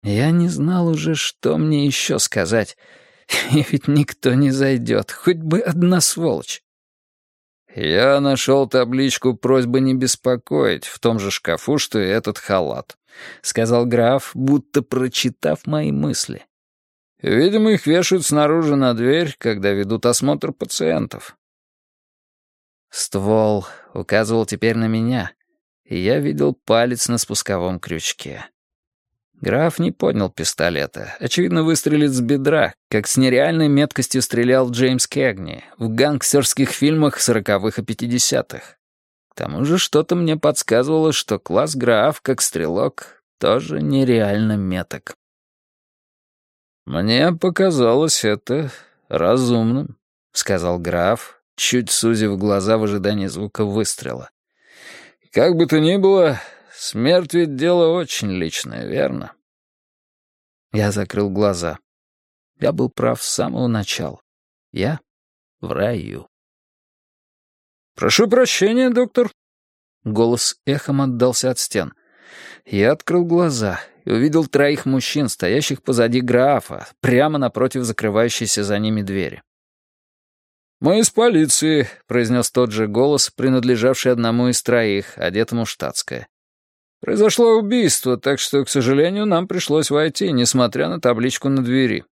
Я не знал уже, что мне еще сказать. И ведь никто не зайдет, хоть бы одна сволочь. «Я нашел табличку «Просьба не беспокоить» в том же шкафу, что и этот халат», — сказал граф, будто прочитав мои мысли. «Видимо, их вешают снаружи на дверь, когда ведут осмотр пациентов». Ствол указывал теперь на меня, и я видел палец на спусковом крючке. Граф не поднял пистолета. Очевидно, выстрелит с бедра, как с нереальной меткостью стрелял Джеймс Кэгни в гангстерских фильмах 40-х и 50-х. К тому же что-то мне подсказывало, что класс граф, как стрелок, тоже нереально меток. «Мне показалось это разумным», — сказал граф, чуть сузив глаза в ожидании звука выстрела. «Как бы то ни было, смерть ведь дело очень личное, верно?» Я закрыл глаза. Я был прав с самого начала. Я в раю. «Прошу прощения, доктор». Голос эхом отдался от стен. Я открыл глаза и увидел 3 мужчин, стоящих позади графа, прямо напротив закрывающейся за ними двери. «Мы из полиции», — произнес тот же голос, принадлежавший одному из 3, одетому в штатское. «Произошло убийство, так что, к сожалению, нам пришлось войти, несмотря на табличку на двери».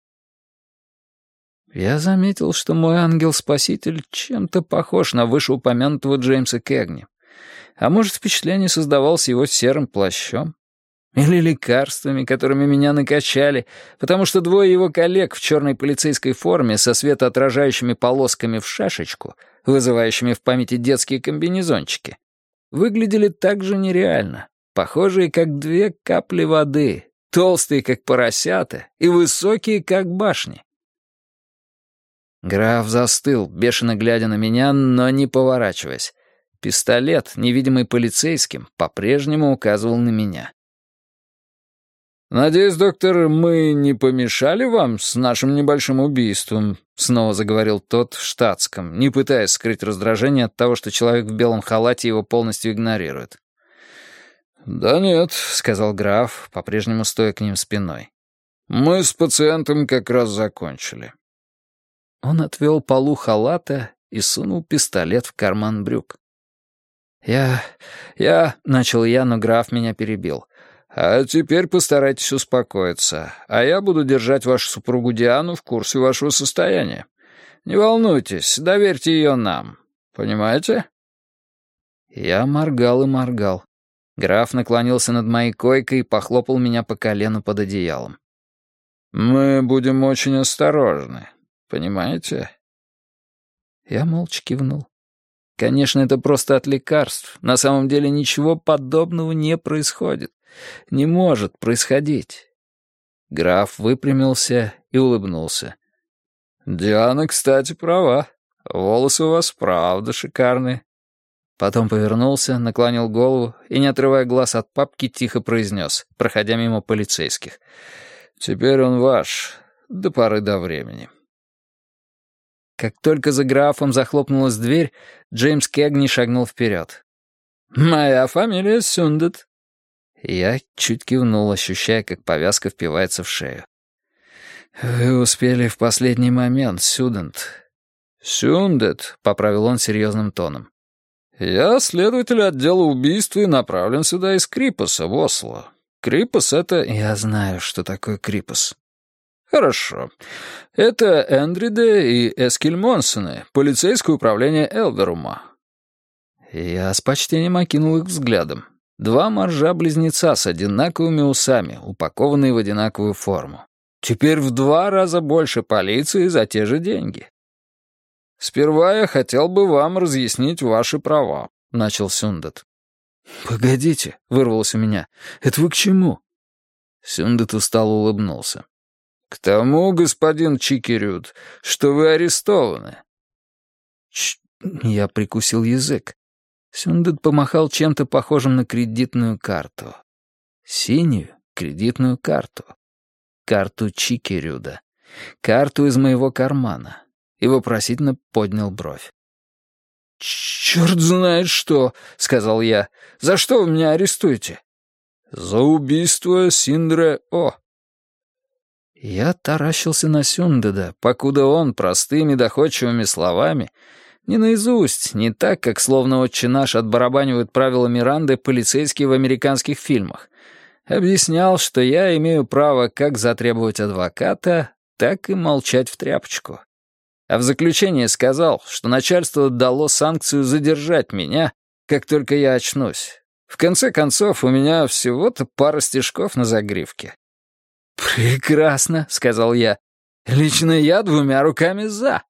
Я заметил, что мой ангел-спаситель чем-то похож на вышеупомянутого Джеймса Кэгни. А может, впечатление создавалось его серым плащом? Или лекарствами, которыми меня накачали, потому что 2 его коллег в черной полицейской форме со светоотражающими полосками в шашечку, вызывающими в памяти детские комбинезончики, выглядели так же нереально, похожие как 2 капли воды, толстые как поросята и высокие как башни. Граф застыл, бешено глядя на меня, но не поворачиваясь. Пистолет, невидимый полицейским, по-прежнему указывал на меня. «Надеюсь, доктор, мы не помешали вам с нашим небольшим убийством?» — снова заговорил тот в штатском, не пытаясь скрыть раздражение от того, что человек в белом халате его полностью игнорирует. «Да нет», — сказал граф, по-прежнему стоя к ним спиной. «Мы с пациентом как раз закончили». Он отвел полу халата и сунул пистолет в карман брюк. «Я...» — начал я, но граф меня перебил. «А теперь постарайтесь успокоиться, а я буду держать вашу супругу Диану в курсе вашего состояния. Не волнуйтесь, доверьте ее нам. Понимаете?» Я моргал и моргал. Граф наклонился над моей койкой и похлопал меня по колену под одеялом. «Мы будем очень осторожны, понимаете?» Я молча кивнул. Конечно, это просто от лекарств. На самом деле ничего подобного не происходит. Не может происходить. Граф выпрямился и улыбнулся. «Диана, кстати, права. Волосы у вас правда шикарные». Потом повернулся, наклонил голову и, не отрывая глаз от папки, тихо произнес, проходя мимо полицейских. «Теперь он ваш, до поры до времени». Как только за графом захлопнулась дверь, Джеймс Кэгни шагнул вперед. «Моя фамилия Сюндет». Я чуть кивнул, ощущая, как повязка впивается в шею. «Вы успели в последний момент, Сюдент». «Сюндет», — поправил он серьезным тоном. «Я следователь отдела убийств и направлен сюда из Крипоса, в Осло. Крипос — это...» «Я знаю, что такое Крипос». «Хорошо. Это Эндриде и Эскельмонсены, полицейское управление Элверума». Я с почтением окинул их взглядом. 2 моржа-близнеца с одинаковыми усами, упакованные в одинаковую форму. Теперь в 2 раза больше полиции за те же деньги. «Сперва я хотел бы вам разъяснить ваши права», — начал Сюндет. «Погодите», — вырвалось у меня, — «это вы к чему?» Сюндет устало улыбнулся. «К тому, господин Чикерюд, что вы арестованы». Я прикусил язык. Сюндет помахал чем-то похожим на кредитную карту. Синюю кредитную карту. Карту Чикерюда. Карту из моего кармана. И вопросительно поднял бровь. «Черт знает что», — сказал я. «За что вы меня арестуете?» «За убийство Синдре О», Я таращился на Сюндеда, покуда он простыми доходчивыми словами, не наизусть, не так, как словно отче наш отбарабанивают правила Миранды полицейские в американских фильмах, объяснял, что я имею право как затребовать адвоката, так и молчать в тряпочку. А в заключение сказал, что начальство дало санкцию задержать меня, как только я очнусь. В конце концов, у меня всего-то пара стежков на загривке. «Прекрасно», — сказал я. «Лично я 2 руками за».